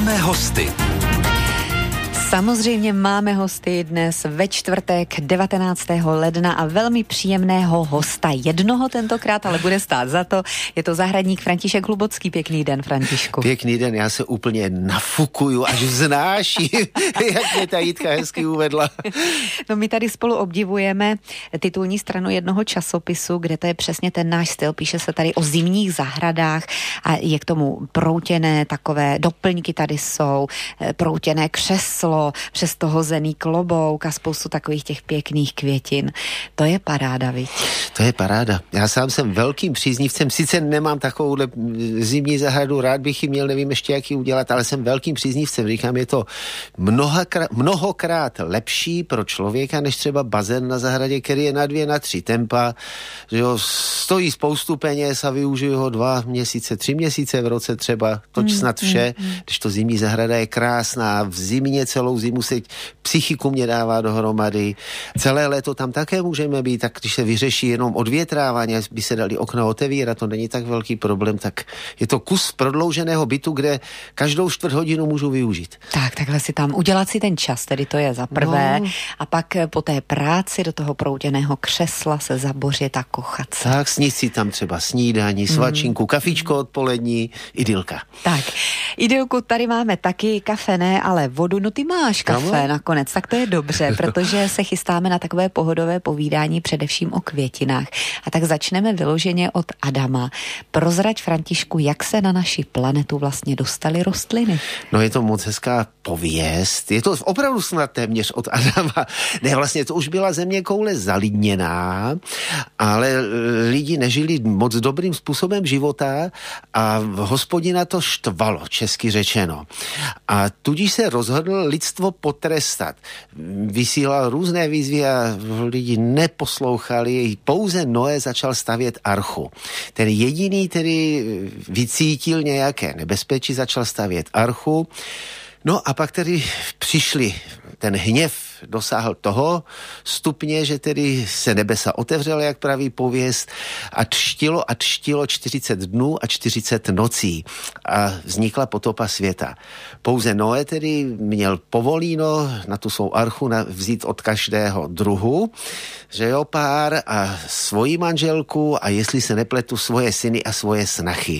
Máme hosty. Samozřejmě máme hosty dnes ve čtvrtek 19. ledna a velmi příjemného hosta. Jednoho tentokrát, ale bude stát za to. Je to zahradník František Hlubocký. Pěkný den, Františku. Pěkný den, já se úplně nafukuju, až vznáším, jak mě ta Jitka hezky uvedla. No my tady spolu obdivujeme titulní stranu jednoho časopisu, kde to je přesně ten náš styl. Píše se tady o zimních zahradách a je k tomu proutěné takové doplňky tady jsou, proutěné křeslo, přes to hozený klobouk a spoustu takových těch pěkných květin. To je paráda, viď? To je paráda. Já sám jsem velkým příznivcem, sice nemám takovouhle zimní zahradu, rád bych ji měl, nevím ještě, jak ji udělat, ale jsem velkým příznivcem. Říkám, je to mnohokrát lepší pro člověka, než třeba bazén na zahradě, který je na 2, na 3 tempa, že jo, stojí spoustu peněz a využiju ho 2 měsíce, 3 měsíce v roce třeba, toč snad vše, když to zimní zahrada je krásná, v zimě celou zimu se psychiku mě dává dohromady. Celé léto tam také můžeme být, tak když se vyřeší jenom odvětrávání, by se dali okna otevírat, to není tak velký problém, tak je to kus prodlouženého bytu, kde každou 4 hodinu můžu využít. Tak, takhle si tam udělat si ten čas, tedy to je za prvé, a pak po té práci do toho proutěného křesla se zabořit a kochat se. Tak, sníst si tam třeba snídani, svačinku, kafičko odpolední, idylka. Tak, idylku tady máme taky, kafe ne, ale vodu, no ty máš kafe nakonec, tak to je dobře, protože se chystáme na takové pohodové povídání především o květinách. A tak začneme vyloženě od Adama. Prozrať, Františku, jak se na naši planetu vlastně dostaly rostliny? No je to moc hezká pověst. Je to opravdu snad téměř od Adama. Ne, vlastně to už byla zeměkoule zalidněná, ale lidi nežili moc dobrým způsobem života a Hospodina to štvalo, česky řečeno. A tudíž se rozhodl lidstvo potrestat. Vysílal různé výzvy a lidi neposlouchali. Pouze Noé začal stavět archu. Ten jediný, který vycítil nějaké nebezpečí, začal stavět archu. No a pak tedy přišli, ten hněv dosáhl toho stupně, že tedy se nebesa otevřela, jak praví pověst, a čtilo 40 dnů a 40 nocí a vznikla potopa světa. Pouze Noé tedy měl povolíno na tu svou archu vzít od každého druhu, že jo, pár a svoji manželku a jestli se nepletu svoje syny a svoje snachy.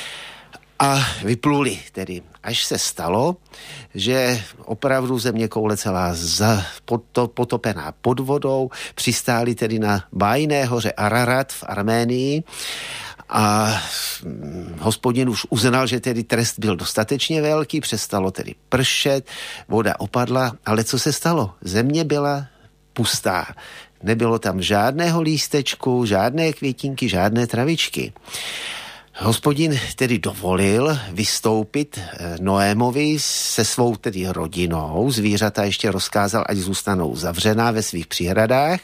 A vypluli tedy, až se stalo, že opravdu zeměkoule celá potopená pod vodou, přistáli tedy na bájné hoře Ararat v Arménii a Hospodin už uznal, že tedy trest byl dostatečně velký, přestalo tedy pršet, voda opadla, ale co se stalo? Země byla pustá. Nebylo tam žádného lístečku, žádné květinky, žádné travičky. Hospodin tedy dovolil vystoupit Noémovi se svou tedy rodinou. Zvířata ještě rozkázal, ať zůstanou zavřená ve svých příhradách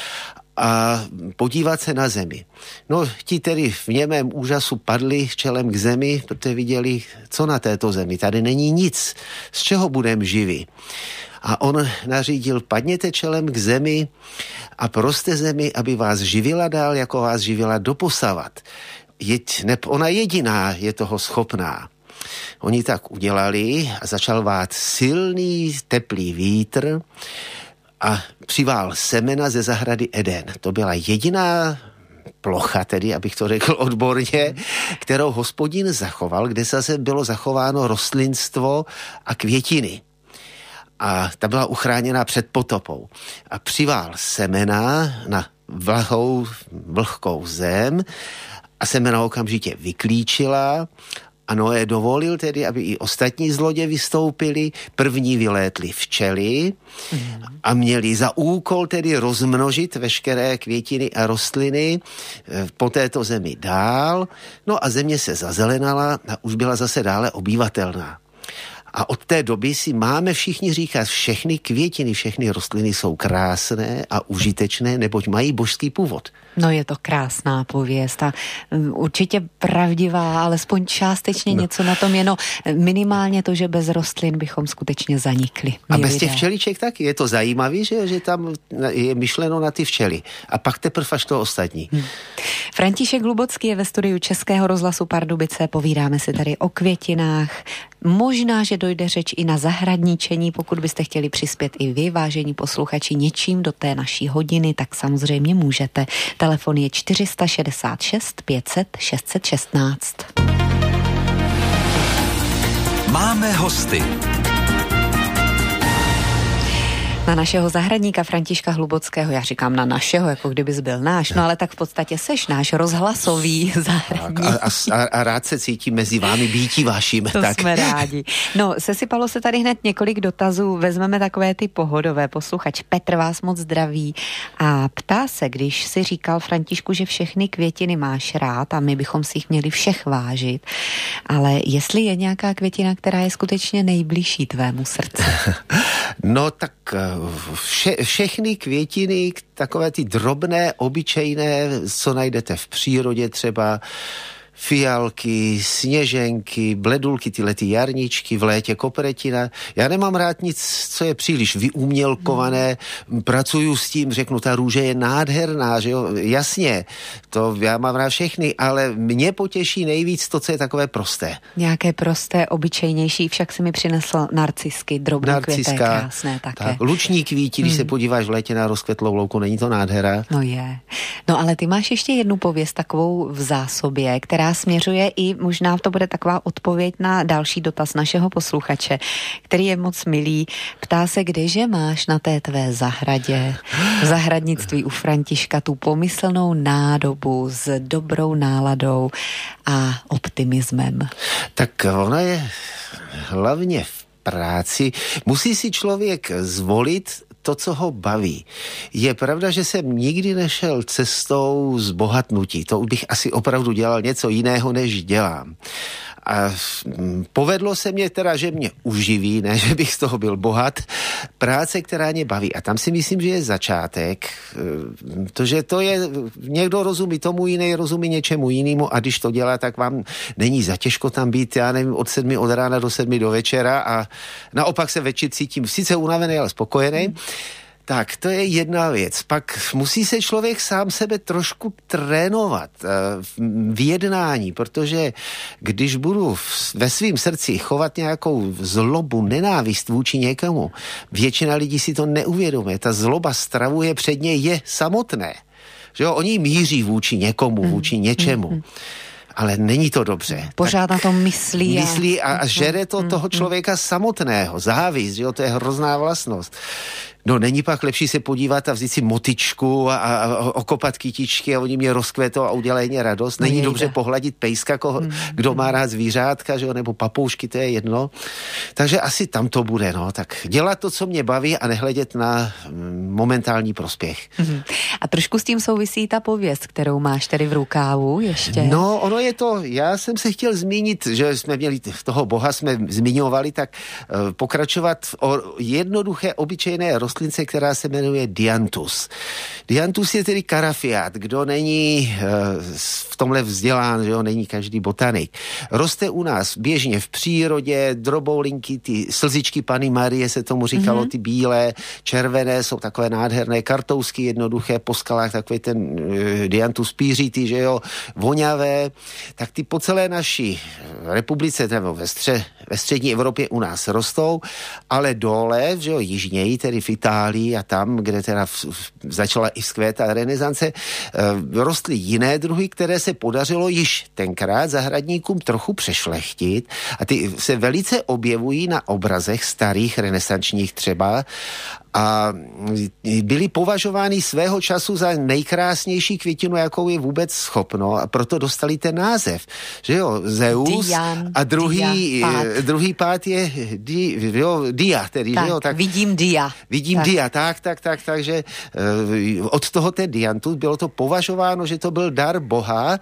a podívat se na zemi. No, ti tedy v němém úžasu padli čelem k zemi, protože viděli, co na této zemi. Tady není nic, z čeho budeme živi. A on nařídil, padněte čelem k zemi a proste zemi, aby vás živila dál, jako vás živila doposavat. Ona jediná je toho schopná. Oni tak udělali a začal vát silný, teplý vítr a přivál semena ze zahrady Eden. To byla jediná plocha, tedy, abych to řekl odborně, kterou Hospodin zachoval, kde zase bylo zachováno rostlinstvo a květiny. A ta byla uchráněna před potopou. A přivál semena na vlhkou zem a semena okamžitě vyklíčila a Noé dovolil tedy, aby i ostatní z lodě vystoupili. První vylétly včely a měli za úkol tedy rozmnožit veškeré květiny a rostliny po této zemi dál. No a země se zazelenala a už byla zase dále obývatelná. A od té doby si máme všichni říkat, všechny květiny, všechny rostliny jsou krásné a užitečné, neboť mají božský původ. No je to krásná pověst a určitě pravdivá, alespoň částečně něco na tom je, no minimálně to, že bez rostlin bychom skutečně zanikli. A bez těch včeliček taky. Je to zajímavé, že tam je myšleno na ty včely. A pak teprve až to ostatní. František Hlubocký je ve studiu Českého rozhlasu Pardubice. Povídáme si tady o květinách. Možná, že dojde řeč i na zahradničení, pokud byste chtěli přispět i vy, vážení posluchači, něčím do té naší hodiny, tak samozřejmě můžete. Telefon je 466 500 616. Máme hosty. Na našeho zahradníka Františka Hlubockého, já říkám na našeho, jako kdybys byl náš, no ale tak v podstatě seš náš rozhlasový zahradník. A rád se cítím mezi vámi býti vaším. To tak. Jsme rádi. No, sesypalo se tady hned několik dotazů, vezmeme takové ty pohodové. Posluchač Petr vás moc zdraví a ptá se, když si říkal Františku, že všechny květiny máš rád a my bychom si jich měli všech vážit, ale jestli je nějaká květina, která je skutečně nejbližší tvému srdci? No tak všechny květiny, takové ty drobné, obyčejné, co najdete v přírodě, třeba fialky, sněženky, bledulky, tyhle ty jarničky, v létě kopretina. Já nemám rád nic, co je příliš vyumělkované, pracuju s tím, řeknu, ta růže je nádherná, že jo, jasně, to já mám rád všechny, ale mě potěší nejvíc to, co je takové prosté. Nějaké prosté, obyčejnější, však si mi přinesl narcisky, drobné květy, krásné také. Tak, luční kvíti, když se podíváš v létě na rozkvetlou louku, není to nádhera? No je. No ale ty máš ještě jednu pověst takovou v zásobě, která směřuje i, možná to bude taková odpověď na další dotaz našeho posluchače, který je moc milý. Ptá se, kdeže máš na té tvé zahradě, v zahradnictví u Františka, tu pomyslnou nádobu s dobrou náladou a optimismem. Tak ona je hlavně v práci. Musí si člověk zvolit to, co ho baví. Je pravda, že jsem nikdy nešel cestou zbohatnutí. To bych asi opravdu dělal něco jiného, než dělám. A povedlo se mě teda, že mě uživí, ne, že bych z toho byl bohat, práce, která mě baví. A tam si myslím, že je začátek, protože to je, někdo rozumí tomu, jiný rozumí něčemu jinému a když to dělá, tak vám není zatěžko tam být, já nevím, od 7 od rána do 7 do večera a naopak se večer cítím sice unavený, ale spokojený. Tak, to je jedna věc. Pak musí se člověk sám sebe trošku trénovat v jednání, protože když budu ve svém srdci chovat nějakou zlobu, nenávist vůči někomu, většina lidí si to neuvědomuje. Ta zloba stravuje předně je samotné. Že jo? Oni míří vůči někomu, vůči něčemu. Ale není to dobře. Pořád na tom myslí a žere to toho člověka samotného. Závist, že jo? To je hrozná vlastnost. No, není pak lepší se podívat a vzít si motyčku a okopat kytičky a oni mě rozkvetou a udělají mě radost. Není dobře pohladit pejska, kdo má rád zvířátka, že jo, nebo papoušky, to je jedno. Takže asi tam to bude, no. Tak dělat to, co mě baví a nehledět na momentální prospěch. A trošku s tím souvisí ta pověst, kterou máš tady v rukávu ještě. No, ono je to, já jsem se chtěl zmínit, že jsme měli toho Boha, jsme zmiňovali, tak pokračovat o jednoduché, obyčejné rostlince, která se jmenuje Dianthus. Dianthus je tedy karafiát. Kdo není v tomhle vzdělán, že jo, není každý botanik. Roste u nás běžně v přírodě, droboulinky, ty slzičky Panny Marie se tomu říkalo, ty bílé, červené, jsou takové nádherné, kartousky jednoduché, po skalách takový ten Dianthus pířitý, že jo, voňavé. Tak ty po celé naší republice, nebo ve střední Evropě u nás rostou, ale dole, že jo, jižněji, tedy v Itálii a tam, kde teda začala i vzkvétat renesance, rostly jiné druhy, které se podařilo již tenkrát zahradníkům trochu přešlechtit a ty se velice objevují na obrazech starých renesančních třeba a byly považovány svého času za nejkrásnější květinu, jakou je vůbec schopno a proto dostali ten název. Že jo, Zeus a druhý pád je Dia, tedy, tak, že jo, tak vidím Dia. Vidím tak. Dia, takže od toho ten Dianthus bylo to považováno, že to byl dar Boha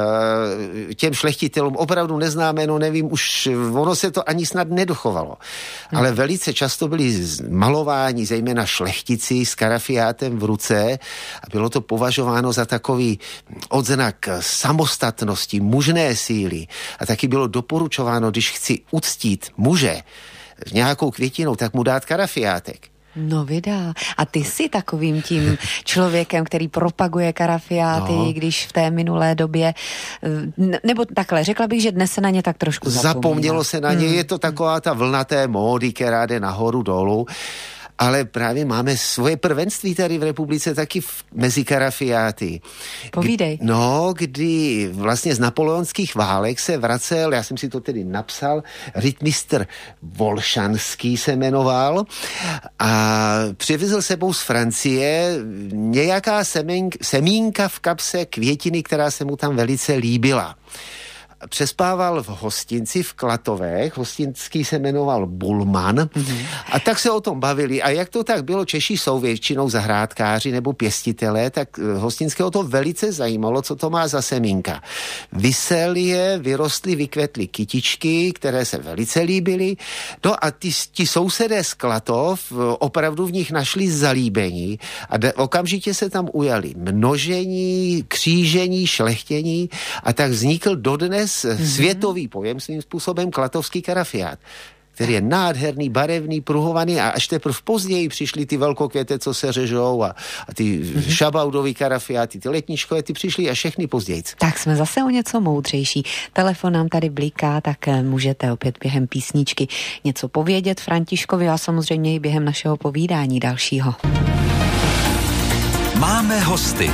těm šlechtitelům, opravdu neznáméno, nevím, už ono se to ani snad nedochovalo. Ale velice často byli malováni, zejména šlechtici s karafiátem v ruce a bylo to považováno za takový odznak samostatnosti, mužné síly a taky bylo doporučováno, když chci uctít muže nějakou květinou, tak mu dát karafiátek. No vydá. A ty jsi takovým tím člověkem, který propaguje karafiáty, když v té minulé době, nebo takhle, řekla bych, že dnes se na ně tak trošku zapomnělo se na ně, je to taková ta vlna té módy, která jde nahoru dolů. Ale právě máme svoje prvenství tady v republice taky mezi karafiáty. Povídej. Kdy vlastně z napoleonských válek se vracel, já jsem si to tedy napsal, rytmistr Volšanský se jmenoval a přivezl sebou z Francie nějaká semínka v kapse květiny, která se mu tam velice líbila. Přespával v hostinci v Klatovech, hostinský se jmenoval Bulman a tak se o tom bavili a jak to tak bylo, Češi jsou většinou zahrádkáři nebo pěstitelé, tak hostinského to velice zajímalo, co to má za semínka. Vysel je, vyrostly, vykvetly kytičky, které se velice líbily, no a ti sousedé z Klatov opravdu v nich našli zalíbení a okamžitě se tam ujali množení, křížení, šlechtění a tak vznikl dodnes světový pojem svým způsobem klatovský karafiát, který je nádherný, barevný, pruhovaný a až teprve později přišly ty velkokvěte, co se řežou a ty šabaudový karafiáty, ty letničkové, ty přišly a všechny později. Tak jsme zase o něco moudřejší. Telefon nám tady bliká, tak můžete opět během písničky něco povědět Františkovi a samozřejmě i během našeho povídání dalšího. Máme hosty.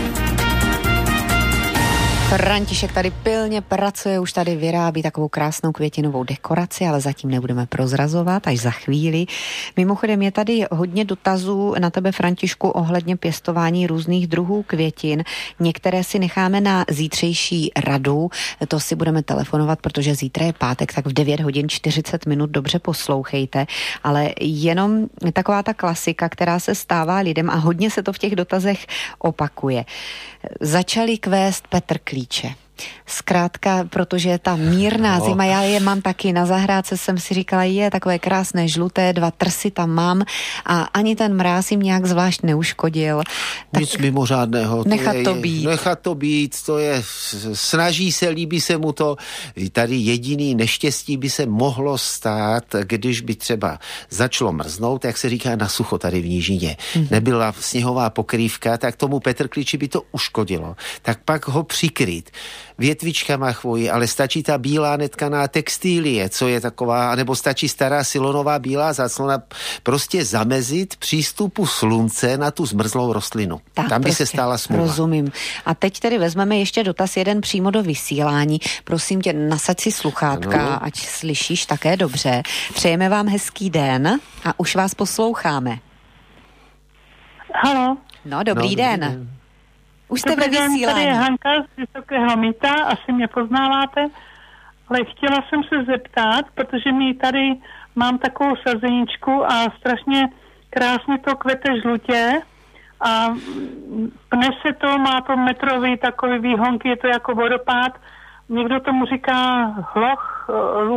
František tady pilně pracuje, už tady vyrábí takovou krásnou květinovou dekoraci, ale zatím nebudeme prozrazovat, až za chvíli. Mimochodem je tady hodně dotazů na tebe, Františku, ohledně pěstování různých druhů květin. Některé si necháme na zítřejší radu, to si budeme telefonovat, protože zítra je pátek, tak v 9 hodin 40 minut dobře poslouchejte, ale jenom taková ta klasika, která se stává lidem a hodně se to v těch dotazech opakuje. Začali kvést petrklíče. Zkrátka, protože ta mírná zima, já je mám taky na zahrádce, jsem si říkala, je takové krásné žluté, 2 trsy tam mám a ani ten mráz jim nějak zvlášť neuškodil. Nic mimořádného. Nechat to být, to je, snaží se, líbí se mu to. Tady jediný neštěstí by se mohlo stát, když by třeba začalo mrznout, jak se říká na sucho tady v nížině. Nebyla sněhová pokrývka, tak tomu petrklíči by to uškodilo. Tak pak ho přikrýt větvičkama chvojí, ale stačí ta bílá netkaná textilie, co je taková, nebo stačí stará silonová bílá záclona, prostě zamezit přístupu slunce na tu zmrzlou rostlinu. Tak, tam by prostě se stala smůla. Rozumím. A teď tedy vezmeme ještě dotaz jeden přímo do vysílání. Prosím tě, nasaď si sluchátka, ať slyšíš také dobře. Přejeme vám hezký den a už vás posloucháme. Haló. No, dobrý den. Už jste ve vysílání. Tady je Hanka z Vysokého Mýta, asi mě poznáváte, ale chtěla jsem se zeptat, protože my tady mám takovou sazeničku a strašně krásně to kvete žlutě a pne se to, má to metrový takový výhonky, je to jako vodopád. Někdo tomu říká hluch,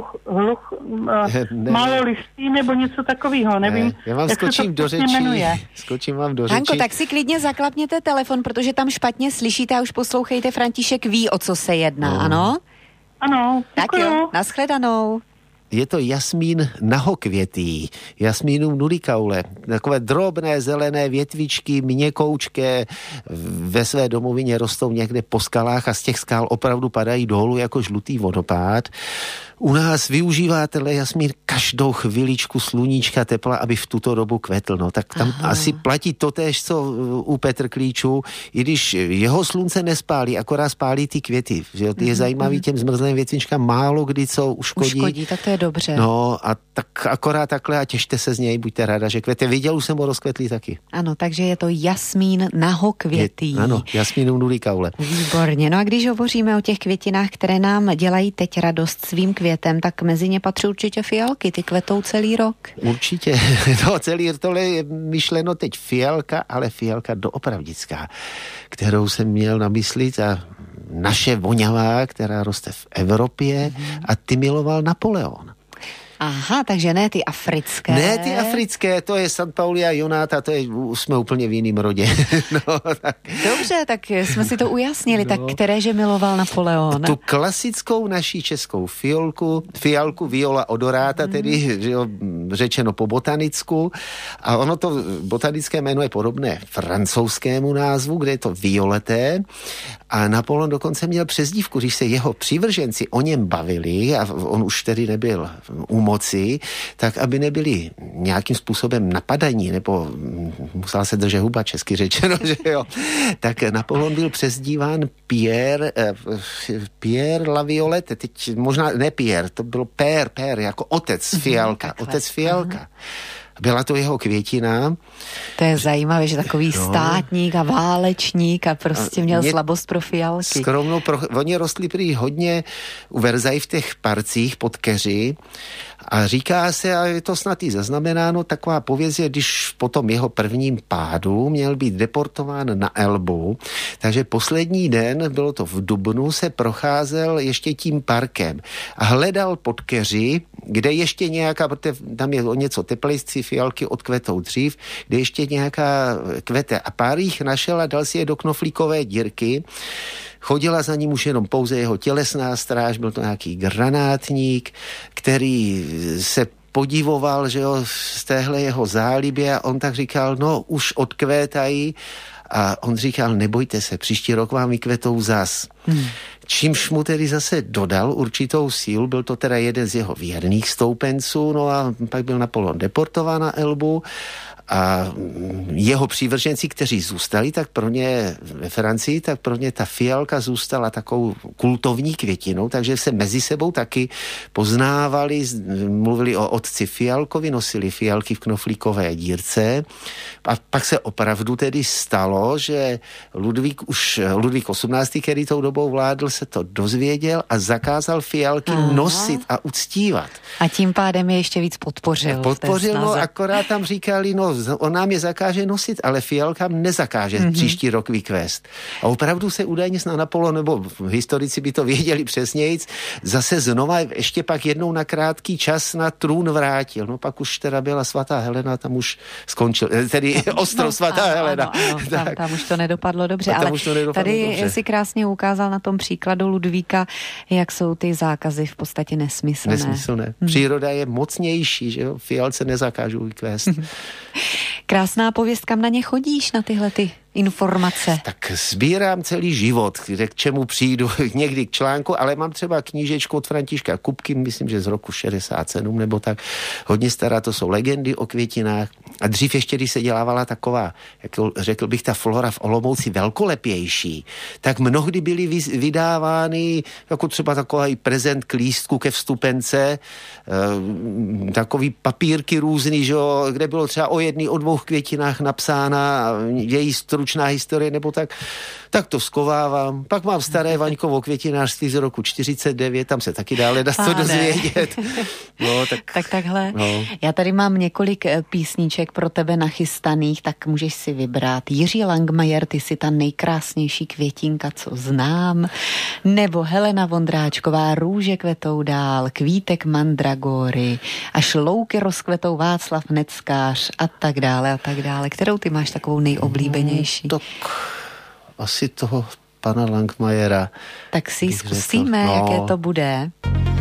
málo listí nebo něco takového, nevím. Já vám skočím do řeči. Hanko, tak si klidně zaklapněte telefon, protože tam špatně slyšíte a už poslouchejte, František ví, o co se jedná, ano? Ano, tak jo, nashledanou. Je to jasmín nahokvětý, jasmínum nulikaule, takové drobné zelené větvičky, měkoučké, ve své domovině rostou někde po skalách a z těch skal opravdu padají dolů jako žlutý vodopád. U nás využíváte jasmín každou chviličku sluníčka tepla, aby v tuto dobu kvetl. No, tak tam asi platí totéž, co u petrklíčů, i když jeho slunce nespálí, akorát spálí ty květy. Že je zajímavý těm zmrzlým větvičkám málo kdy co uškodí. Tak to je dobře. No a tak akorát takhle a těšte se z něj, buďte ráda, že kvete. Viděl už jsem ho rozkvetlý taky. Ano, takže je to jasmín nahokvětý. Ano, jasmínum nulikaule. Výborně. No a když hovoříme o těch květinách, které nám dělají teď radost svým květem, tak mezi ně patří určitě fialky, ty kvetou celý rok. Určitě. No, tohle je myšleno teď fialka, ale fialka doopravdická, kterou jsem měl na mysli, ta naše voňavá, která roste v Evropě a ty miloval Napoleon. Aha, takže ne ty africké. Ne ty africké, to je St. Paulia Jonata, to je, jsme úplně v jiným rodě. No, tak. Dobře, tak jsme si to ujasnili, tak kteréže miloval Napoleon? Tu klasickou naší českou fialku Viola odorata, tedy že jo, řečeno po botanicku. A ono to botanické jméno je podobné francouzskému názvu, kde je to violeté. A Napoleon dokonce měl přezdívku, když se jeho přívrženci o něm bavili, a on už tedy nebyl u moci, tak aby nebyli nějakým způsobem napadaní, nebo musela se držet huba, česky řečeno, že jo. Tak Napoleon byl přezdíván Pierre la Violette, teď možná, ne Pierre, to bylo Père, jako otec fialka, otec fialka. Byla to jeho květina. To je zajímavé, že takový státník a válečník a prostě měl slabost pro fialky. Skromnou, oni rostli prý hodně u Versailles v těch parcích pod keři a říká se, a je to snad i zaznamenáno, taková pověst je, když po tom jeho prvním pádu měl být deportován na Elbu, takže poslední den, bylo to v dubnu, se procházel ještě tím parkem a hledal pod keři, kde ještě nějaká, protože tam je o něco teplejší, fialky odkvetou dřív, kde ještě nějaká kvete a pár jich našel a dal si je do knoflíkové dírky. Chodila za ním už jenom pouze jeho tělesná stráž, byl to nějaký granátník, který se podivoval, že jo, z téhle jeho zálibě a on tak říkal, no už odkvétají a on říkal, nebojte se, příští rok vám vykvetou zas. Čímž mu tedy zase dodal určitou sílu, byl to teda jeden z jeho věrných stoupenců, no a pak byl Napoleon deportován na Elbu a jeho přívrženci, kteří zůstali, tak pro ně ve Francii, tak pro ně ta fialka zůstala takovou kultovní květinou, takže se mezi sebou taky poznávali, mluvili o otci Fialkovi, nosili fialky v knoflíkové dírce a pak se opravdu tedy stalo, že Ludvík XVIII, který tou dobou vládl, se to dozvěděl a zakázal fialky nosit a uctívat. A tím pádem je ještě víc podpořil. No akorát tam říkali, no on nám je zakáže nosit, ale fialkám nezakáže příští rok vykvést. A opravdu se údajně na Napoleon, nebo historici by to věděli přesnějc, zase znova ještě pak jednou na krátký čas na trůn vrátil. No pak už teda byla svatá Helena, tam už skončil, tedy ostrov svatá Helena. Ano, tam už to nedopadlo dobře, ale tady si krásně ukázal na tom příkladu Ludvíka, jak jsou ty zákazy v podstatě nesmyslné. Příroda je mocnější, že jo? Fialce nezakážou vykvést. Krásná pověst, kam na ně chodíš, na tyhle ty informace? Tak sbírám celý život, kde k čemu přijdu, někdy k článku, ale mám třeba knížečku od Františka Kupky, myslím, že z roku 67 nebo tak, hodně stará, to jsou legendy o květinách. A dřív ještě, když se dělávala taková, jak řekl bych, ta flora v Olomouci velkolepější, tak mnohdy byly vydávány jako třeba takový prezent k lístku ke vstupence, takový papírky různý, že jo, kde bylo třeba o jedný, o dvou květinách napsána její stručná historie, nebo tak to skovávám. Pak mám staré Vaňkovo květinářství z roku 49, tam se taky dále dá to dozvědět. No, tak takhle. No. Já tady mám několik písniček pro tebe nachystaných, tak můžeš si vybrat. Jiří Langmajer, ty jsi ta nejkrásnější květinka, co znám, nebo Helena Vondráčková, Růže kvetou dál, Kvítek mandragory, až louky rozkvetou Václav Neckář a tak dále. Kterou ty máš takovou nejoblíbenější? Tak asi toho pana Langmajera. Tak si zkusíme, jaké to bude.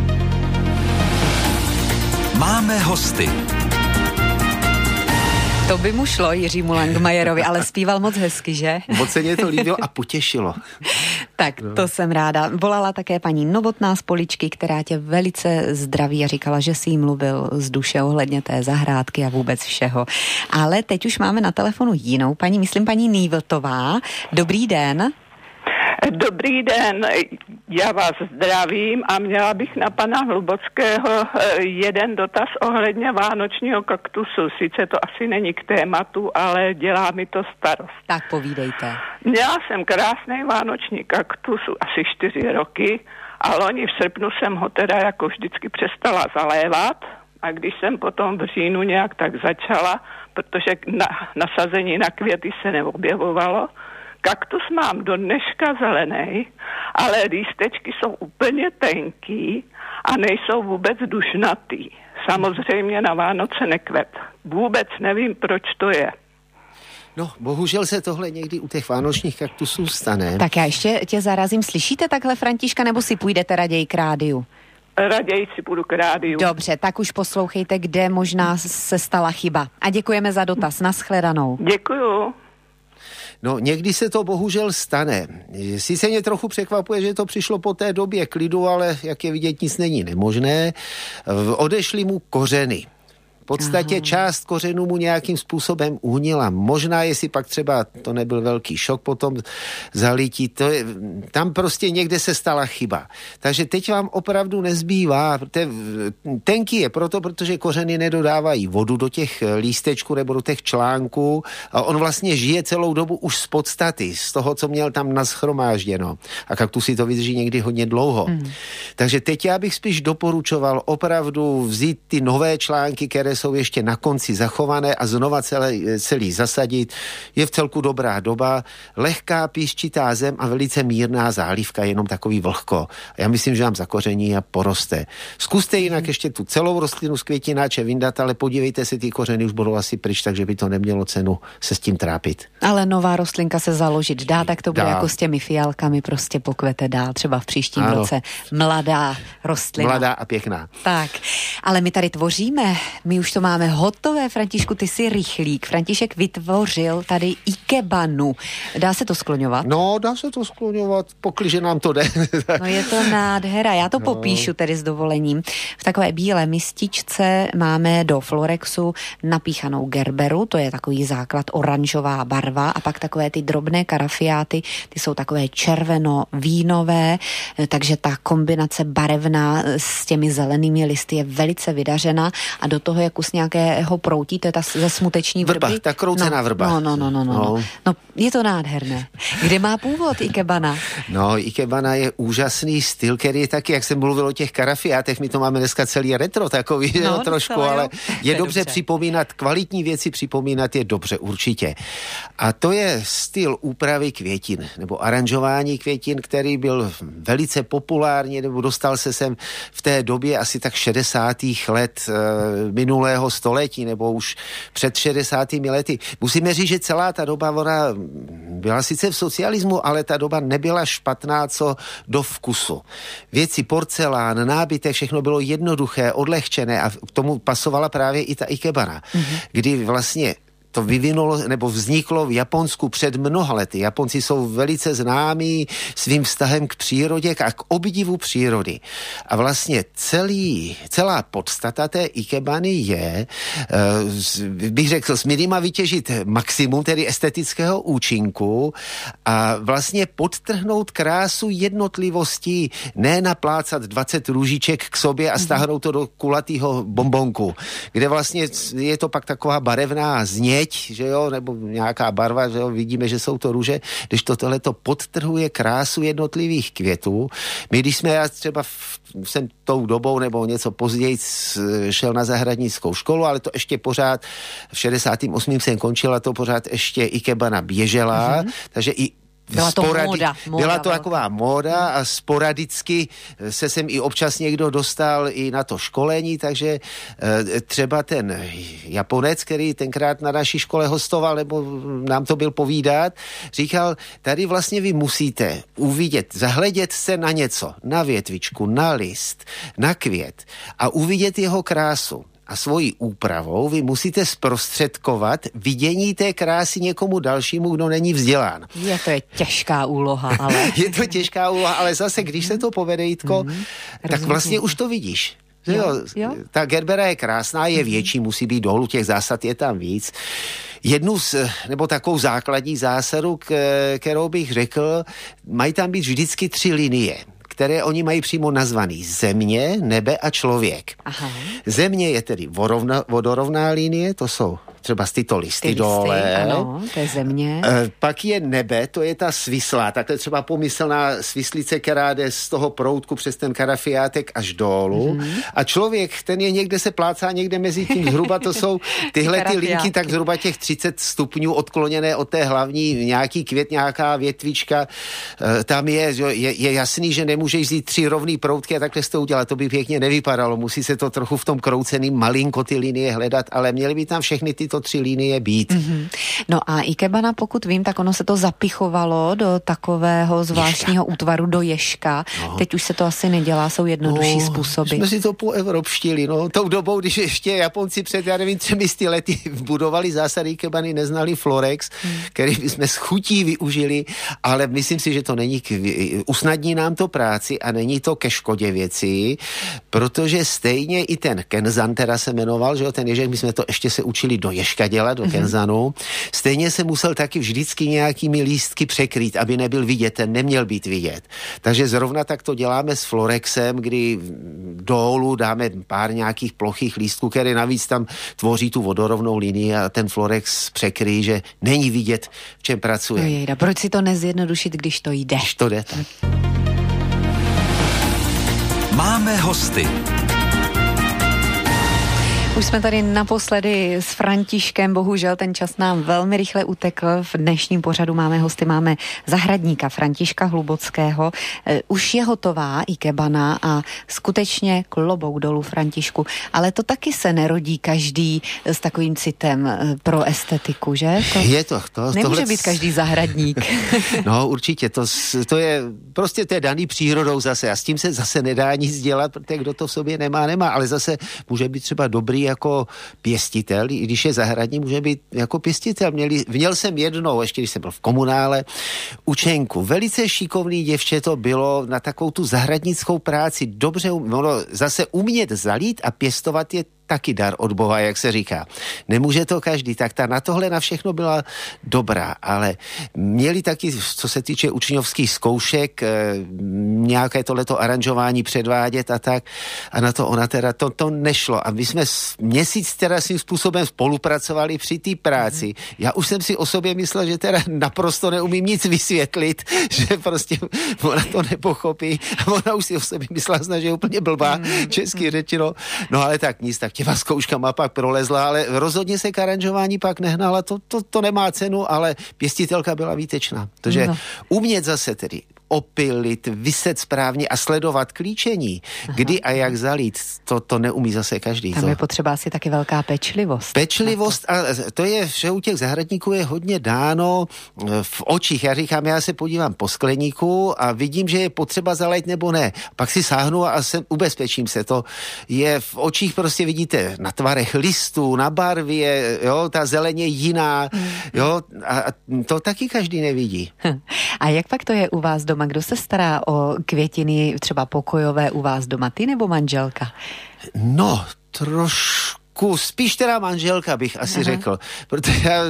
Máme hosty. To by mu šlo Jiřímu Langmajerovi, ale zpíval moc hezky, že? Moc se mě to líbilo a potěšilo. Tak, to jsem ráda. Volala také paní Novotná z Poličky, která tě velice zdraví a říkala, že jsi jí mluvil z duše ohledně té zahrádky a vůbec všeho. Ale teď už máme na telefonu jinou paní, myslím paní Nývltová. Dobrý den. Dobrý den, já vás zdravím a měla bych na pana Hlubockého jeden dotaz ohledně vánočního kaktusu. Sice to asi není k tématu, ale dělá mi to starost. Tak povídejte. Měla jsem krásný vánoční kaktus asi 4 roky a loni v srpnu jsem ho teda jako vždycky přestala zalévat a když jsem potom v říjnu nějak tak začala, protože nasazení na květy se neobjevovalo, kaktus mám do dneška zelený, ale lístečky jsou úplně tenký a nejsou vůbec dušnatý. samozřejmě na Vánoce nekvet. Vůbec nevím, proč to je. No, bohužel se tohle někdy u těch vánočních kaktusů stane. Tak já ještě tě zarazím. Slyšíte takhle, Františka, nebo si půjdete raději k rádiu? Raději si půjdu k rádiu. Dobře, tak už poslouchejte, kde možná se stala chyba. A děkujeme za dotaz. Nashledanou. Děkuju. No, někdy se to bohužel stane. Sice mě trochu překvapuje, že to přišlo po té době klidu, ale jak je vidět, nic není nemožné. Odešly mu kořeny. V podstatě část kořenů mu nějakým způsobem uhnila. Možná, jestli pak třeba to nebyl velký šok potom zalití, tam prostě někde se stala chyba. Takže teď vám opravdu nezbývá. Tenký je proto, protože kořeny nedodávají vodu do těch lístečků nebo do těch článků a on vlastně žije celou dobu už z podstaty, z toho, co měl tam nashromážděno. A kaktusy to vydrží někdy hodně dlouho. Takže teď já bych spíš doporučoval opravdu vzít ty nové články, které jsou ještě na konci zachované a znova celý zasadit. Je v celku dobrá doba, lehká písčitá zem a velice mírná zálivka, jenom takový vlhko. Já myslím, že vám zakoření a poroste. Zkuste jinak ještě tu celou rostlinu z květináče vyndat, ale podívejte se, ty kořeny už budou asi pryč, takže by to nemělo cenu se s tím trápit. Ale nová rostlinka se založit dá, tak to bude jako s těmi fialkami, prostě pokvete dál, třeba v příštím roce. Mladá rostlina. Mladá a pěkná. Tak, ale my tady tvoříme, my už to máme hotové. Františku, ty jsi rychlík. František vytvořil tady ikebanu. Dá se to skloňovat? No, dá se to skloňovat, pokliže nám to jde. No je to nádhera. Já to popíšu tedy s dovolením. V takové bílé mističce máme do Florexu napíchanou gerberu, to je takový základ oranžová barva a pak takové ty drobné karafiáty, ty jsou takové červeno-vínové, takže ta kombinace barevná s těmi zelenými listy je velice vydařena a do toho je kus nějakého proutí, to je ta ze smuteční vrby. Vrba, ta kroucená vrba. No, je to nádherné. Kde má původ ikebana? No, ikebana je úžasný styl, který je taky, jak jsem mluvil o těch karafiátech, my to máme dneska celý retro takový, trošku, docela, ale je dobře dobře připomínat, kvalitní věci připomínat je dobře, určitě. A to je styl úpravy květin, nebo aranžování květin, který byl velice populární, nebo dostal se sem v té době asi tak 60. let minulého století, nebo už před 60. lety. Musíme říct, že celá ta doba, ona byla sice v socialismu, ale ta doba nebyla špatná co do vkusu. Věci, porcelán, nábytek, všechno bylo jednoduché, odlehčené a k tomu pasovala právě i ta ikebana, kdy vlastně to vyvinulo nebo vzniklo v Japonsku před mnoha lety. Japonci jsou velice známí svým vztahem k přírodě a k obdivu přírody. A vlastně celá podstata té ikebany je, bych řekl, s minima vytěžit maximum, tedy estetického účinku a vlastně podtrhnout krásu jednotlivostí, ne naplácat 20 růžiček k sobě a stáhnout to do kulatýho bombonku, kde vlastně je to pak taková barevná zněť, že jo, nebo nějaká barva, že jo, vidíme, že jsou to růže, když tohleto podtrhuje krásu jednotlivých květů. My, když jsme, já třeba jsem tou dobou nebo něco později šel na zahradnickou školu, ale to ještě pořád v 68. jsem končila, to pořád ještě ikebana běžela, takže i byla to móda. Byla to taková móda a sporadicky se sem i občas někdo dostal i na to školení, takže třeba ten Japonec, který tenkrát na naší škole hostoval, nebo nám to byl povídat, říkal, tady vlastně vy musíte uvidět, zahledět se na něco, na větvičku, na list, na květ a uvidět jeho krásu. A svojí úpravou vy musíte zprostředkovat vidění té krásy někomu dalšímu, kdo není vzdělán. To je těžká úloha, ale... Je to těžká úloha, ale zase, když se to povede, Jitko, tak vlastně už to vidíš. Jo. Ta gerbera je krásná, je větší, musí být dolů, těch zásad je tam víc. Nebo takovou základní zásadu, kterou bych řekl, mají tam být vždycky 3 linie, které oni mají přímo nazvaný země, nebe a člověk. Aha. Země je tedy vodorovná linie, to jsou třeba tyto listy dole. Ano, to je země. Pak je nebe, to je ta svislá, takhle třeba pomyslná svislice, která jde z toho proutku přes ten karafiátek až dolů. A člověk, ten je někde se plácá někde mezi tím, zhruba to jsou tyhle ty linky, tak zhruba těch 30 stupňů odkloněné od té hlavní, nějaký květ, nějaká větvička. Tam je jasný, že nemůžeš vzít 3 rovný proutky a takhle to udělat. To by pěkně nevypadalo. Musí se to trochu v tom krouceným malinko ty linie hledat, ale měly by tam všechny tyto 3 linie být. No a ikebana, pokud vím, tak ono se to zapichovalo do takového zvláštního útvaru, do ježka. Teď už se to asi nedělá, jsou jednodušší způsoby. Jsme si to poevropštili, tou dobou, když ještě Japonci před, 300 lety budovali zásady ikebany, neznali Florex, který jsme s chutí využili, ale myslím si, že to není, usnadní nám to práci a není to ke škodě věci, protože stejně i ten kenzan teda se jmenoval, že jo, ten ježek, my jsme to ještě se učili do ježka dělat, do kenzanu, stejně se musel taky vždycky nějakými lístky překrýt, aby nebyl vidět, ten neměl být vidět. Takže zrovna tak to děláme s Florexem, kdy dolů dáme pár nějakých plochých lístků, které navíc tam tvoří tu vodorovnou linii a ten Florex překryjí, že není vidět, v čem pracuje. Jejda, proč si to nezjednodušit, když to jde? Když to jde, tak. Máme hosty. Už jsme tady naposledy s Františkem, bohužel ten čas nám velmi rychle utekl. V dnešním pořadu máme hosty, máme zahradníka Františka Hlubockého. Už je hotová ikebana a skutečně klobouk dolů, Františku. Ale to taky se nerodí každý s takovým citem pro estetiku, že? Je to nemůže být každý zahradník. No určitě, to je prostě to je daný přírodou zase a s tím se zase nedá nic dělat, protože kdo to v sobě nemá, ale zase může být třeba dobrý jako pěstitel, i když je zahradník, může být jako pěstitel. Měl jsem jednou, ještě když jsem byl v komunále, učenku. Velice šikovný děvče to bylo na takovou tu zahradnickou práci. Dobře, zase umět zalít a pěstovat je taky dar od Boha, jak se říká. Nemůže to každý, tak ta na tohle na všechno byla dobrá, ale měli taky, co se týče učňovských zkoušek, nějaké tohleto aranžování předvádět a tak, a na to ona teda, to nešlo. A my jsme měsíc teda svým způsobem spolupracovali při té práci. Já už jsem si o sobě myslel, že teda naprosto neumím nic vysvětlit, že prostě ona to nepochopí a ona už si o sobě myslela, že je úplně blbá, česky řečeno. No ale tak nic, tak těma zkouškama pak prolezla, ale rozhodně se k aranžování pak nehnala, to nemá cenu, ale pěstitelka byla výtečná. Protože umět zase tedy opilit, vyset správně a sledovat klíčení, kdy a jak zalít, to neumí zase každý. Tam je potřeba asi taky velká pečlivost. Pečlivost a to je, že u těch zahradníků je hodně dáno v očích. Já říkám, já se podívám po skleníku a vidím, že je potřeba zalejt nebo ne. Pak si sáhnu a ubezpečím se. To je v očích prostě vidíte na tvarech listů, na barvě, jo, ta zeleň je jiná, jo, a to taky každý nevidí. A jak pak to je u vás doma? Kdo se stará o květiny třeba pokojové u vás doma? Ty nebo manželka? No, trošku, spíš teda manželka bych asi řekl, protože já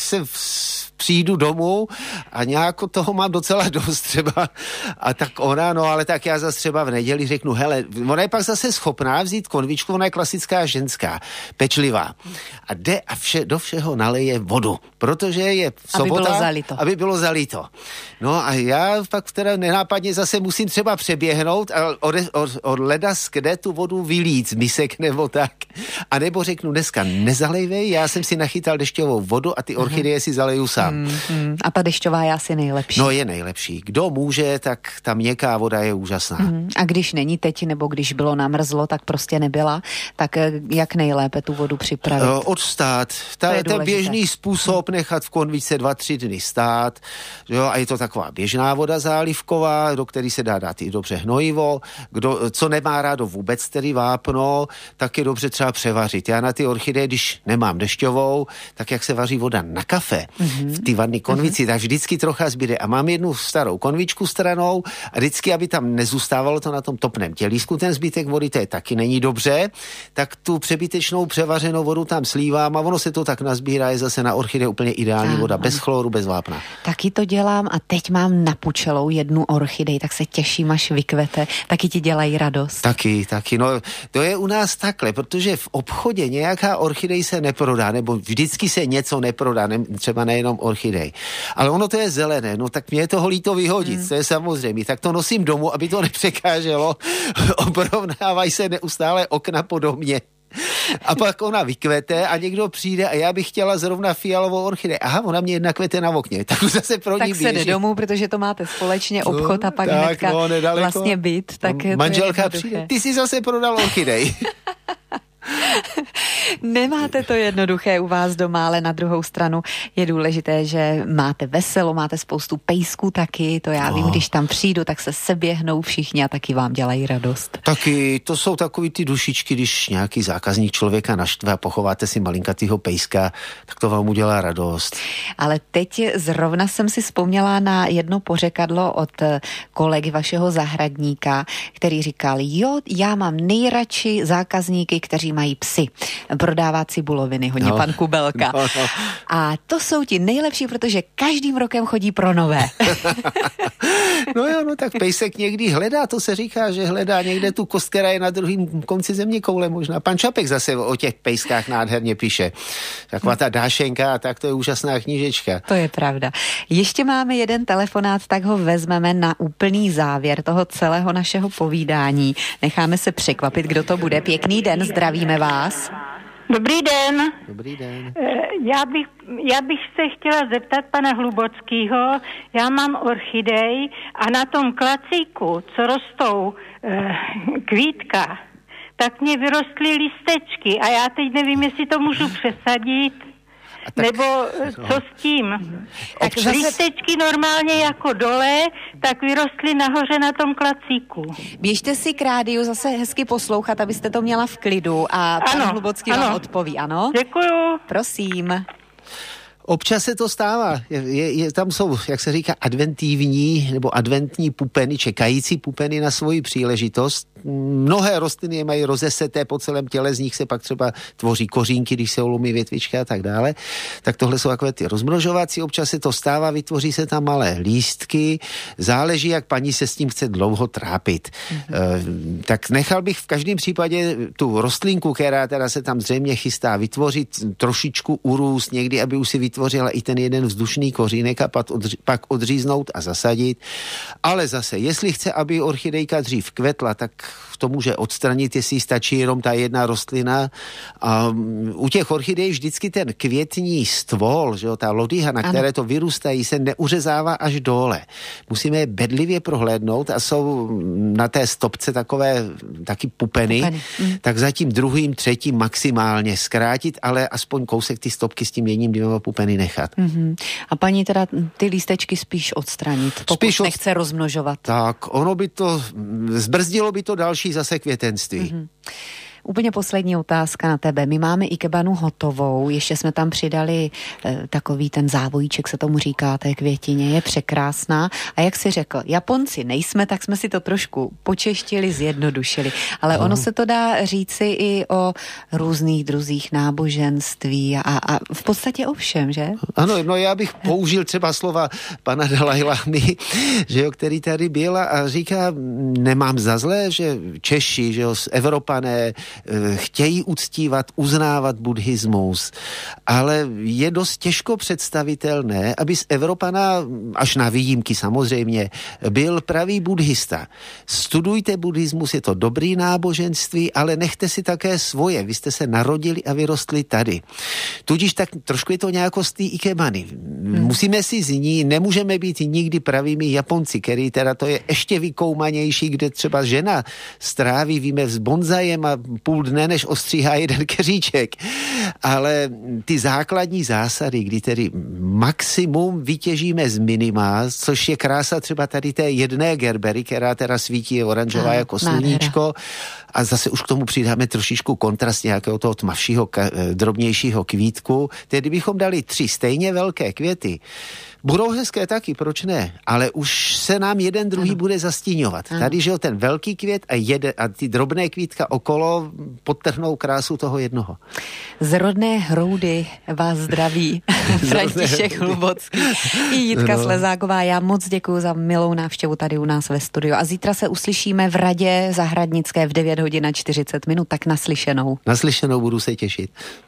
přijdu domů a nějak toho mám docela dost třeba a tak ona, no ale tak já zase třeba v neděli řeknu, hele, ona je pak zase schopná vzít konvičku, ona je klasická ženská, pečlivá a jde a do všeho naleje vodu, protože je sobota, aby bylo zalito. No a já pak teda nenápadně zase musím třeba přeběhnout a od leda kde tu vodu vylít z misek nebo tak. A nebo řeknu dneska nezalejvej, já jsem si nachytal dešťovou vodu a ty orchideje si zaleju sám. A ta dešťová je asi nejlepší. No je nejlepší. Kdo může, tak ta měkká voda je úžasná. A když není teď, nebo když bylo namrzlo, tak prostě nebyla, tak jak nejlépe tu vodu připravit? Odstát. Ten běžný způsob nechat v konvičce 2-3 dny stát. Jo, a je to taková běžná voda zálivková, do který se dá dát i dobře hnojivo. Co nemá rádo vůbec tedy vápno, tak je dobře třeba převařit. Já na ty orchideje, když nemám dešťovou, tak jak se vaří voda na kafe, v ty vanny konvici, tak vždycky trocha zbyde. A mám jednu starou konvičku stranou a vždycky, aby tam nezůstávalo to na tom topném tělísku, ten zbytek vody, to je taky není dobře, tak tu přebytečnou převařenou vodu tam slívám a ono se to tak nazbírá, je zase na orchidej úplně ideální voda, bez chloru, bez vápna. Taky to dělám a teď mám napučelou jednu orchidej, tak se těším, až vykvete. Taky ti dělají radost. Taky. No, to je u nás takhle, protože v obchodě nějaká orchidej se neprodá, nebo vždycky se něco neprodá, třeba nejenom orchidej. Ale ono to je zelené, no tak mě je toho líto vyhodit, to je samozřejmě. Tak to nosím domů, aby to nepřekáželo. Obrovnávají se neustále okna po domě. A pak ona vykvete a někdo přijde a já bych chtěla zrovna fialovou orchidej. Aha, ona mě jedna kvete na okně. Tak zase pro ní běží. Tak se jde domů, protože to máte společně obchod a pak hnedka vlastně byt. Tak manželka přijde. Ty jsi zase prodal orchidej. Nemáte to jednoduché u vás doma, ale na druhou stranu je důležité, že máte veselo, máte spoustu pejsků taky, to já vím, když tam přijdu, tak se seběhnou všichni a taky vám dělají radost. Taky, to jsou takový ty dušičky, když nějaký zákazník člověka naštve a pochováte si malinkatýho pejska, tak to vám udělá radost. Ale teď zrovna jsem si vzpomněla na jedno pořekadlo od kolegy vašeho zahradníka, který říkal, jo, já mám nejradši zákazníky, kteří mají psy. Prodává cibuloviny, hodně pan Kubelka. No. A to jsou ti nejlepší, protože každým rokem chodí pro nové. No tak pejsek někdy hledá, to se říká, že hledá někde tu kost, která je na druhém konci země koule možná. Pan Čapek zase o těch pejskách nádherně píše. Taková ta dášenka, tak to je úžasná knížečka. To je pravda. Ještě máme jeden telefonát, tak ho vezmeme na úplný závěr toho celého našeho povídání. Necháme se překvapit, kdo to bude. Pěkný den, zdravíme vás. Dobrý den. Dobrý den. Já bych se chtěla zeptat pana Hlubockýho. Já mám orchidej a na tom klacíku, co rostou kvítka, tak mě vyrostly listečky a já teď nevím, jestli to můžu přesadit. Nebo co s tím? Tak listečky normálně jako dole, tak vyrostly nahoře na tom klacíku. Běžte si k rádiu zase hezky poslouchat, abyste to měla v klidu a pan Hlubocký vám odpoví, ano? Děkuju. Prosím. Občas se to stává. Tam jsou, jak se říká, adventivní nebo adventní pupeny, čekající pupeny na svoji příležitost. Mnohé rostliny mají rozeseté po celém těle, z nich se pak třeba tvoří kořínky, když se ulomí větvičky a tak dále. Tak tohle jsou takové ty rozmnožovací, občas se to stává, vytvoří se tam malé lístky, záleží, jak paní se s tím chce dlouho trápit. Tak nechal bych v každém případě tu rostlinku, která teda se tam zřejmě chystá vytvořit, trošičku urůst někdy, aby už si vytvořila i ten jeden vzdušný kořínek a pak odříznout a zasadit. Ale zase, jestli chce, aby orchidejka dřív kvetla, tak to může odstranit, jestli stačí jenom ta jedna rostlina. A u těch orchidej vždycky ten květní stvol, že jo, ta lodyha, na které to vyrůstají, se neuřezává až dole. Musíme je bedlivě prohlédnout a jsou na té stopce takové taky pupeny. Tak zatím druhým, třetím maximálně zkrátit, ale aspoň kousek ty stopky s tím jedním dvěma pupeny nechat. A paní teda ty lístečky spíš odstranit, pokud nechce rozmnožovat. Tak, ono by to, zbrzdilo by to další zase květenství. Úplně poslední otázka na tebe. My máme ikebanu hotovou, ještě jsme tam přidali takový ten závojíček, se tomu říká, té květině, je překrásná. A jak jsi řekl, Japonci nejsme, tak jsme si to trošku počeštili, zjednodušili. Ale ono se to dá říci i o různých druzích náboženství a v podstatě o všem, že? Ano, no já bych použil třeba slova pana Dalajlámy, že jo, který tady byl a říká, nemám za zlé, že Češi, že jo, Evropané chtějí uctívat, uznávat buddhismus, ale je dost těžko představitelné, aby z Evropana, až na výjimky samozřejmě, byl pravý buddhista. Studujte buddhismus, je to dobrý náboženství, ale nechte si také svoje. Vy jste se narodili a vyrostli tady. Tudíž tak trošku je to nějako z té ikebany. Musíme si z ní, nemůžeme být nikdy pravými Japonci, který teda to je ještě vykoumanější, kde třeba žena stráví, víme, s bonzajem a půl dne, než ostříhá jeden keříček. Ale ty základní zásady, kdy tedy maximum vytěžíme z minima, což je krása třeba tady té jedné gerbery, která teda svítí oranžová jako sluníčko, a zase už k tomu přidáme trošičku kontrast nějakého toho tmavšího, drobnějšího kvítku. Tedy kdybychom dali 3 stejně velké květy, budou hezké taky, proč ne? Ale už se nám jeden druhý bude zastíňovat. Tady, že jo, ten velký květ a ty drobné kvítka okolo podtrhnou krásu toho jednoho. Z rodné Hroudy vás zdraví František Hlubocký i Jitka Slezáková. Já moc děkuju za milou návštěvu tady u nás ve studiu. A zítra se uslyšíme v Radě Zahradnické v 9 hodin a 40 minut, tak naslyšenou. Naslyšenou, budu se těšit.